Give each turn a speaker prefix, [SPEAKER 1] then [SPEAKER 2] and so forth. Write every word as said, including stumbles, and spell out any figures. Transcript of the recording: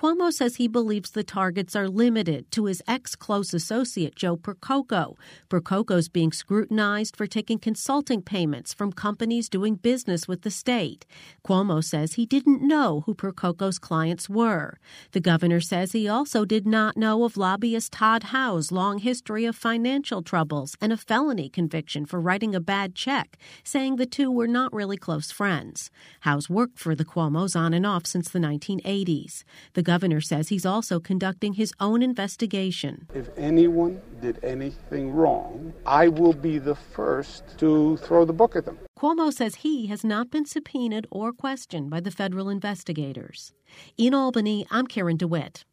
[SPEAKER 1] Cuomo says he believes the targets are limited to his ex-close associate, Joe Percoco. Percoco's being scrutinized for taking consulting payments from companies doing business with the state. Cuomo says he didn't know who Percoco's clients were. The governor says he also did not know of lobbyist Todd Howe's long history of financial troubles and a felony conviction for writing a bad check, saying the two were not really close friends. Howe's worked for the Cuomos on and off since the nineteen eighties. The governor says he's also conducting his own investigation.
[SPEAKER 2] If anyone did anything wrong, I will be the first to throw the book at them.
[SPEAKER 1] Cuomo says he has not been subpoenaed or questioned by the federal investigators. In Albany, I'm Karen DeWitt.